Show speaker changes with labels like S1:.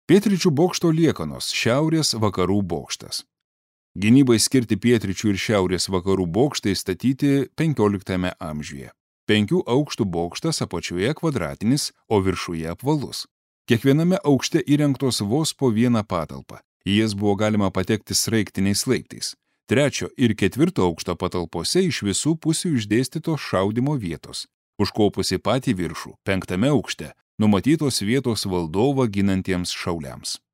S1: Pietryčių bokšto liekanos – šiaurės vakarų bokštas. Gynybai skirti pietryčių ir šiaurės vakarų bokštai statyti 15 amžiuje. 5 aukštų bokštas apačioje kvadratinis, o viršuje apvalus. Kiekviename aukšte įrengtos vos po vieną patalpą. Į jas buvo galima patekti sraigtiniais laiptais. 3 ir 4 aukšto patalpose iš visų pusių išdėstytos šaudymo vietos. Užkopus į patį viršų, 5 aukšte, numatytos vietos valdovą ginantiems šauliams.